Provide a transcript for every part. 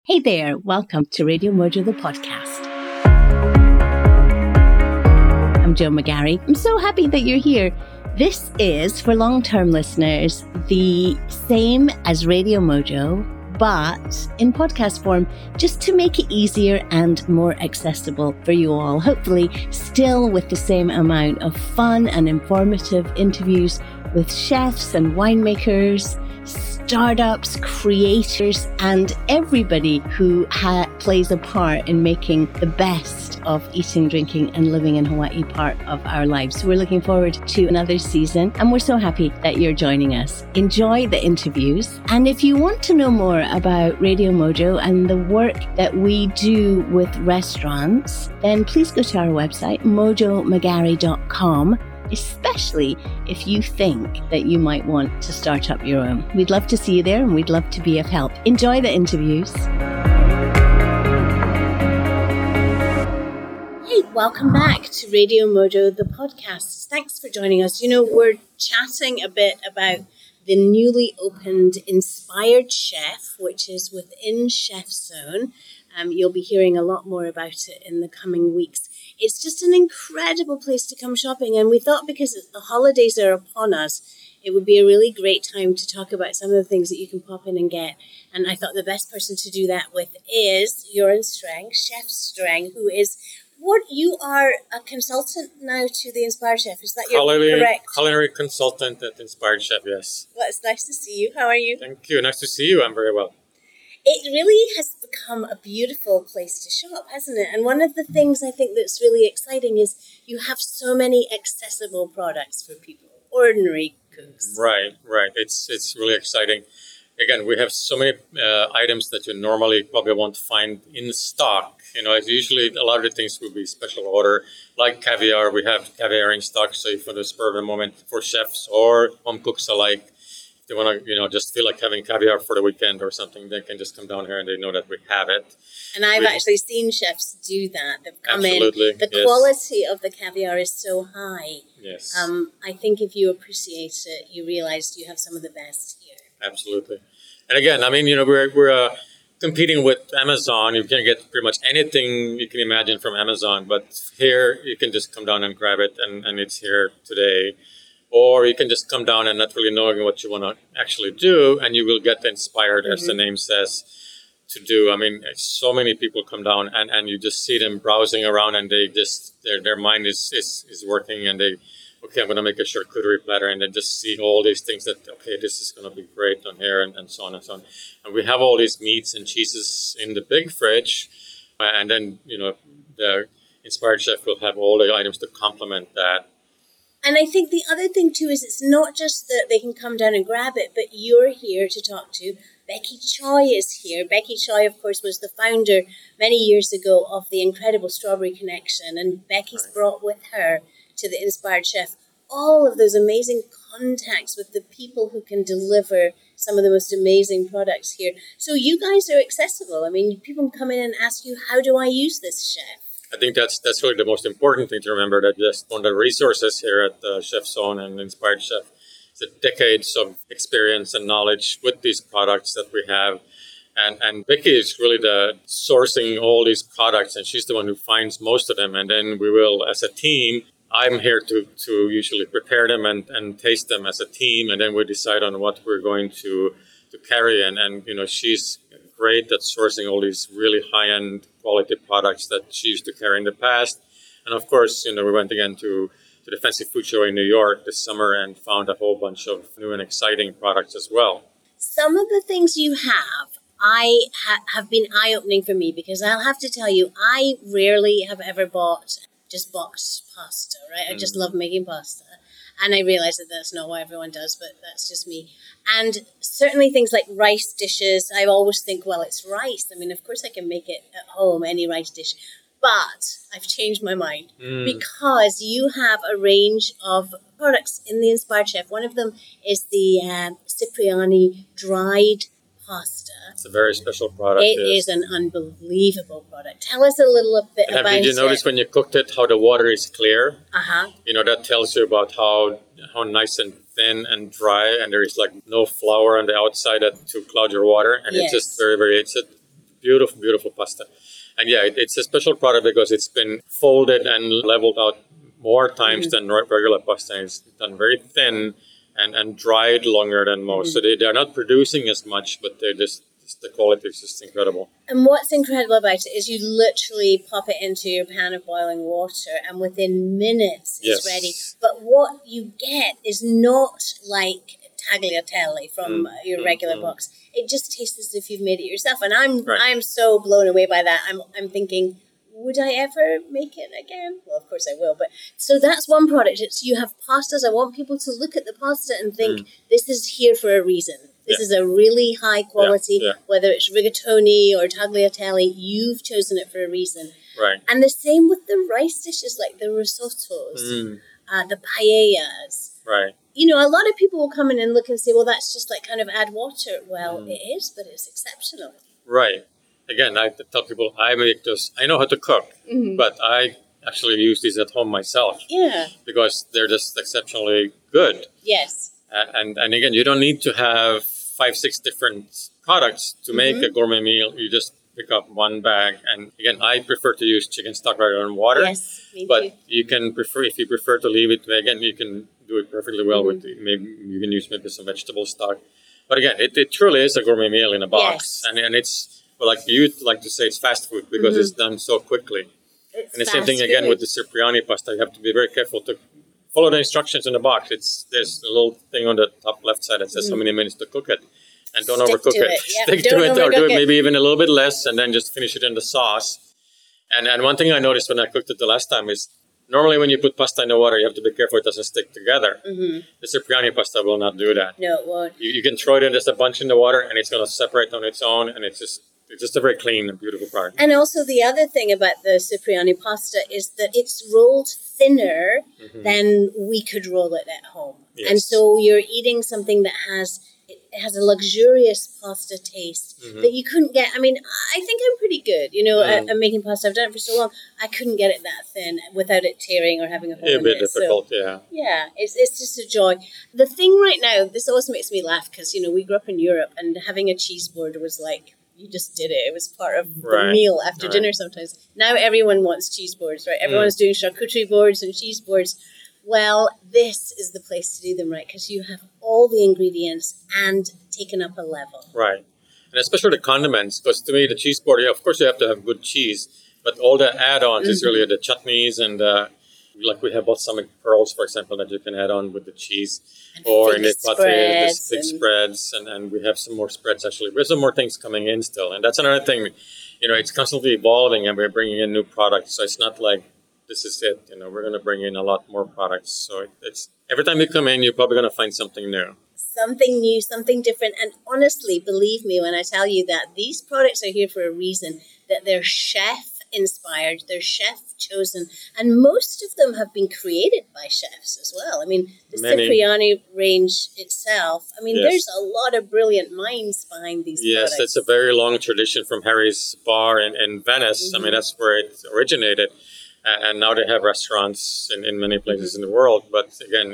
Hey there, welcome to Radio Mojo, the podcast. I'm Jo McGarry. I'm so happy that you're here. This is, for long-term listeners, the same as Radio Mojo, but in podcast form, just to make it easier and more accessible for you all. Hopefully, still with the same amount of fun and informative interviews with chefs and winemakers, startups, creators, and everybody who plays a part in making the best of eating, drinking, and living in Hawaii part of our lives. So we're looking forward to another season, and we're so happy that you're joining us. Enjoy the interviews. And if you want to know more about Radio Mojo and the work that we do with restaurants, then please go to our website, mojomcgarry.com. especially if you think that you might want to start up your own. We'd love to see you there and we'd love to be of help. Enjoy the interviews. Hey, welcome back to Radio Mojo, the podcast. Thanks for joining us. You know, we're chatting a bit about the newly opened Inspired Chef, which is within Chef Zone. You'll be hearing a lot more about it in the coming weeks. It's just an incredible place to come shopping, and we thought because the holidays are upon us, it would be a really great time to talk about some of the things that you can pop in and get. And I thought the best person to do that with is Joran Streng, Chef Streng, who is what you are a consultant now to the Inspired Chef. Is that your correct? Culinary consultant at Inspired Chef, yes. Well, it's nice to see you. How are you? Thank you. Nice to see you. I'm very well. It really has become a beautiful place to shop, hasn't it? And one of the things I think that's really exciting is you have so many accessible products for people, ordinary cooks. Right. It's really exciting. Again, we have so many items that you normally probably won't find in stock. You know, usually a lot of the things will be special order, like caviar. We have caviar in stock, so for the spur of the moment, for chefs or home cooks alike. They want to, just feel like having caviar for the weekend or something, they can just come down here and they know that we have it. And I've actually seen chefs do that. They've come absolutely, in. The quality of the caviar is so high. Yes. I think if you appreciate it, you realize you have some of the best here. Absolutely. And again, I mean, we're competing with Amazon. You can get pretty much anything you can imagine from Amazon, but here you can just come down and grab it, and it's here today. Or you can just come down and not really knowing what you want to actually do, and you will get inspired, as the name says, to do. I mean, so many people come down and you just see them browsing around, and they just, their mind is working, and I'm going to make a charcuterie platter, and they just see all these things that, this is going to be great on here, and so on and so on. And we have all these meats and cheeses in the big fridge, and then, the Inspired Chef will have all the items to complement that. And I think the other thing, too, is it's not just that they can come down and grab it, but you're here to talk to. Becky Choi is here. Becky Choi, of course, was the founder many years ago of the incredible Strawberry Connection. And Becky's brought with her to the Inspired Chef all of those amazing contacts with the people who can deliver some of the most amazing products here. So you guys are accessible. I mean, people can come in and ask you, how do I use this, chef? I think that's really the most important thing to remember, that just one of the resources here at Chef Zone and Inspired Chef is the decades of experience and knowledge with these products that we have. And Becky is really the sourcing all these products, and she's the one who finds most of them. And then we will, as a team, I'm here to usually prepare them and taste them as a team, and then we decide on what we're going to carry. And she's great at sourcing all these really high-end quality products that she used to carry in the past. And of course, we went again to the Fancy Food Show in New York this summer and found a whole bunch of new and exciting products as well. Some of the things you have been eye-opening for me, because I'll have to tell you, I rarely have ever bought just boxed pasta, right? I just love making pasta. And I realize that that's not what everyone does, but that's just me. And certainly things like rice dishes, I always think, well, it's rice. I mean, of course I can make it at home, any rice dish. But I've changed my mind because you have a range of products in the Inspired Chef. One of them is the Cipriani dried pasta. It's a very special product. It is an unbelievable product. Tell us a little bit about it. Did you notice when you cooked it how the water is clear? Uh-huh. That tells you about how nice and thin and dry, and there is like no flour on the outside to cloud your water, and it's just very, very, it's a beautiful, beautiful pasta. And yeah, it's a special product because it's been folded and leveled out more times than regular pasta. It's done very thin and dried longer than most. So they're not producing as much, but they're just the quality is just incredible. And what's incredible about it is you literally pop it into your pan of boiling water and within minutes it's ready. But what you get is not like tagliatelle from your regular box. It just tastes as if you've made it yourself. And I'm so blown away by that. I'm thinking, would I ever make it again? Well, of course I will. But so that's one product. It's you have pastas. I want people to look at the pasta and think this is here for a reason. This is a really high quality, whether it's rigatoni or tagliatelle, you've chosen it for a reason. Right. And the same with the rice dishes like the risottos, the paellas. Right. You know, a lot of people will come in and look and say, well, that's just like kind of add water. Well, it is, but it's exceptional. Right. Again, I tell people I make those. I know how to cook, but I actually use these at home myself. Yeah. Because they're just exceptionally good. Yes. And again, you don't need to have 5-6 different products to make a gourmet meal. You just pick up one bag. And again, I prefer to use chicken stock rather than water. Yes, me but too. you can prefer, if you prefer to leave it, again, you can do it perfectly well with maybe you can use maybe some vegetable stock. But again, it truly is a gourmet meal in a box. Yes. And it's, well, like you like to say, it's fast food because it's done so quickly. It's And the same thing again with the Cipriani pasta. You have to be very careful to follow the instructions in the box. There's a little thing on the top left side that says how many minutes to cook it. And don't overcook it. Yeah. Stick to it, or do it maybe even a little bit less, and then just finish it in the sauce. And one thing I noticed when I cooked it the last time is normally when you put pasta in the water, you have to be careful it doesn't stick together. The Cipriani pasta will not do that. No, it won't. You can throw it in just a bunch in the water, and it's going to separate on its own, and it's just a very clean and beautiful product. And also the other thing about the Cipriani pasta is that it's rolled thinner than we could roll it at home. Yes. And so you're eating something that has a luxurious pasta taste that you couldn't get. I mean, I think I'm pretty good, you know, at making pasta. I've done it for so long. I couldn't get it that thin without it tearing or having a hole in it. A bit difficult, Yeah, it's just a joy. The thing right now, this always makes me laugh because, you know, we grew up in Europe and having a cheese board was like, you just did it. It was part of the meal after dinner sometimes. Now everyone wants cheese boards, right? Everyone's doing charcuterie boards and cheese boards. Well, this is the place to do them, right? Because you have all the ingredients and taken up a level. Right. And especially the condiments, because to me, the cheese board, of course you have to have good cheese, but all the add-ons is really the chutneys and like we have balsamic pearls, for example, that you can add on with the cheese. And or in the pate, the thick and spreads, and we have some more spreads actually. There's some more things coming in still. And that's another thing, you know, it's constantly evolving and we're bringing in new products. So it's not like, this is it, you know, we're going to bring in a lot more products. So it's every time you come in, you're probably going to find something new. Something new, something different. And honestly, believe me when I tell you that these products are here for a reason, that they're chef-inspired, they're chef-chosen, and most of them have been created by chefs as well. I mean, the Cipriani range itself, I mean, there's a lot of brilliant minds behind these products. Yes, it's a very long tradition from Harry's Bar in Venice. I mean, that's where it originated. And now they have restaurants in many places in the world. But again,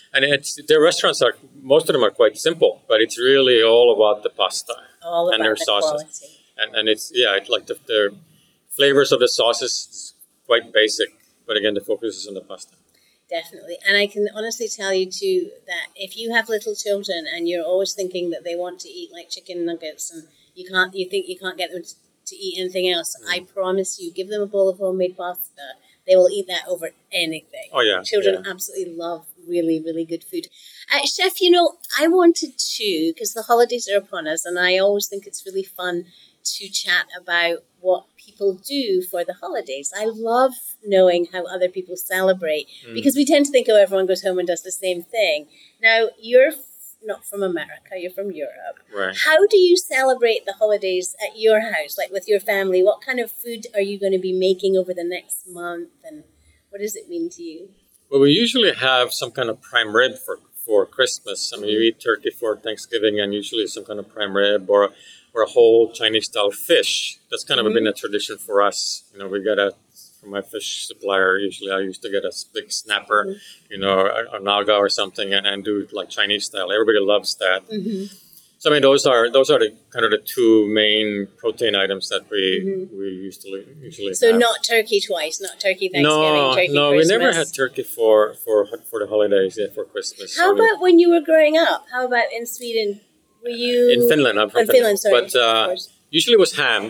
their restaurants most of them are quite simple, but it's really all about the pasta and their sauces. And it's like the flavors of the sauces is quite basic, but again, the focus is on the pasta. Definitely. And I can honestly tell you too that if you have little children and you're always thinking that they want to eat like chicken nuggets and you think you can't get them to eat anything else, I promise you, give them a bowl of homemade pasta. They will eat that over anything. Oh, yeah. Children absolutely love really, really good food. Chef, you know, I wanted to, because the holidays are upon us, and I always think it's really fun to chat about what people do for the holidays. I love knowing how other people celebrate, because we tend to think, oh, everyone goes home and does the same thing. Now, you're not from America, you're from Europe. Right. How do you celebrate the holidays at your house, like with your family? What kind of food are you going to be making over the next month, and what does it mean to you? Well, we usually have some kind of prime rib for Christmas. I mean, you eat turkey for Thanksgiving and usually some kind of prime rib or a whole Chinese-style fish. That's kind of been a tradition for us. You know, we get from my fish supplier, usually I used to get a big snapper, you know, a naga or something and do it like Chinese style. Everybody loves that. So I mean, those are the kind of the two main protein items that we usually So have. not turkey twice, not turkey Thanksgiving, turkey No, Christmas. we never had turkey for the holidays, for Christmas. How about when you were growing up? How about in Sweden? Were you in Finland? I'm from Finland, sorry. But usually it was ham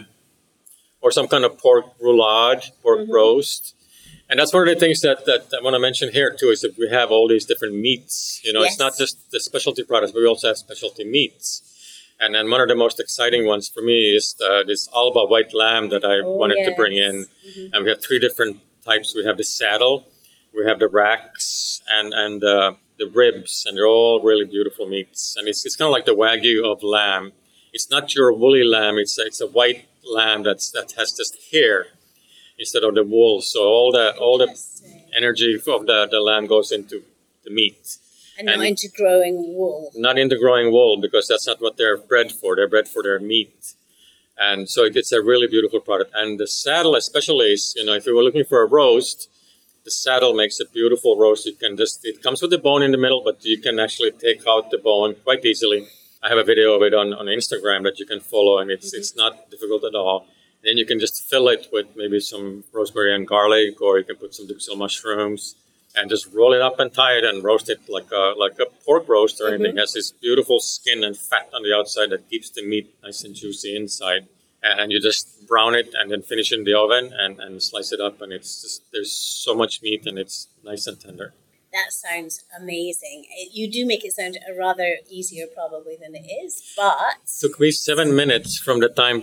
or some kind of pork roulade, pork roast. And that's one of the things that I want to mention here too, is that we have all these different meats. You know, Yes. It's not just the specialty products, but we also have specialty meats. And then one of the most exciting ones for me is this Alba white lamb that I wanted to bring in. Mm-hmm. And we have 3 different types. We have the saddle, we have the racks, and the ribs, and they're all really beautiful meats. And it's kind of like the Wagyu of lamb. It's not your woolly lamb. It's a white lamb that has just hair instead of the wool. So all the energy of the lamb goes into the meat. And not into growing wool. Not into growing wool, because that's not what they're bred for. They're bred for their meat. And so it's a really beautiful product. And the saddle especially is, if you were looking for a roast, the saddle makes a beautiful roast. It comes with the bone in the middle, but you can actually take out the bone quite easily. I have a video of it on Instagram that you can follow, and it's not difficult at all. Then you can just fill it with maybe some rosemary and garlic, or you can put some Duxelle mushrooms and just roll it up and tie it and roast it like a pork roast or anything. It has this beautiful skin and fat on the outside that keeps the meat nice and juicy inside. And you just brown it and then finish it in the oven and slice it up. And it's just, there's so much meat and it's nice and tender. That sounds amazing. You do make it sound rather easier probably than it is, but... It took me 7 minutes from the time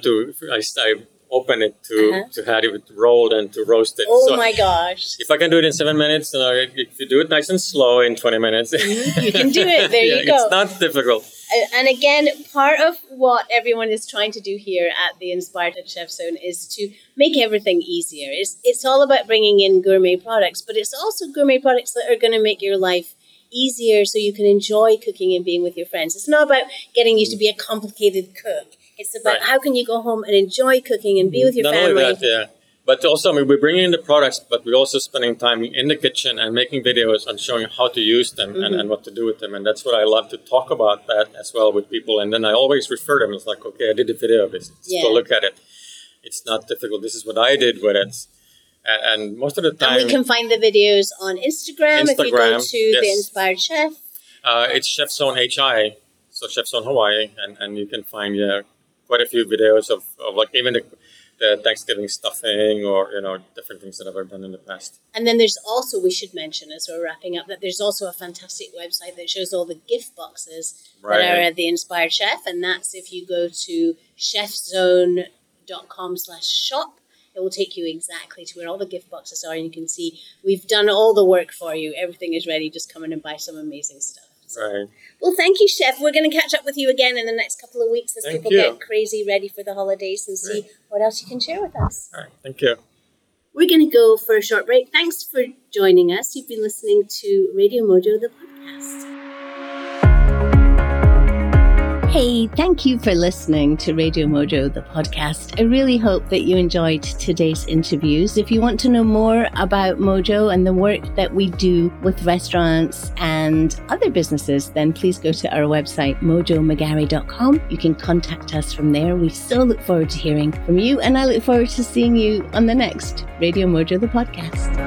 I open it to have it rolled and to roast it. Oh, so my gosh. If I can do it in 7 minutes, if you do it nice and slow in 20 minutes. You can do it. There you go. It's not difficult. And again, part of what everyone is trying to do here at the Inspired Chef Zone is to make everything easier. It's all about bringing in gourmet products, but it's also gourmet products that are going to make your life easier so you can enjoy cooking and being with your friends. It's not about getting you to be a complicated cook. It's about how can you go home and enjoy cooking and be with your family. Not only that, but also, we're bringing in the products, but we're also spending time in the kitchen and making videos and showing how to use them and what to do with them. And that's what I love to talk about that as well with people. And then I always refer them. It's like, okay, I did a video of this. Let's go look at it. It's not difficult. This is what I did with it. And most of the time... And we can find the videos on Instagram if you go to The Inspired Chef. It's Chef Zone HI, so Chef Zone Hawaii. And you can find quite a few videos of like even the Thanksgiving stuffing or, different things that I've done in the past. And then there's also, we should mention as we're wrapping up, that there's also a fantastic website that shows all the gift boxes that are at The Inspired Chef. And that's if you go to chefzone.com/shop. It will take you exactly to where all the gift boxes are. And you can see we've done all the work for you. Everything is ready. Just come in and buy some amazing stuff. Right. Well, thank you, Chef. We're going to catch up with you again in the next couple of weeks as people get crazy ready for the holidays and see what else you can share with us. All right. Thank you. We're going to go for a short break. Thanks for joining us. You've been listening to Radio Mojo, the podcast. Hey, thank you for listening to Radio Mojo, the podcast. I really hope that you enjoyed today's interviews. If you want to know more about Mojo and the work that we do with restaurants and other businesses, then please go to our website, mojomagari.com. You can contact us from there. We so look forward to hearing from you, and I look forward to seeing you on the next Radio Mojo, the podcast.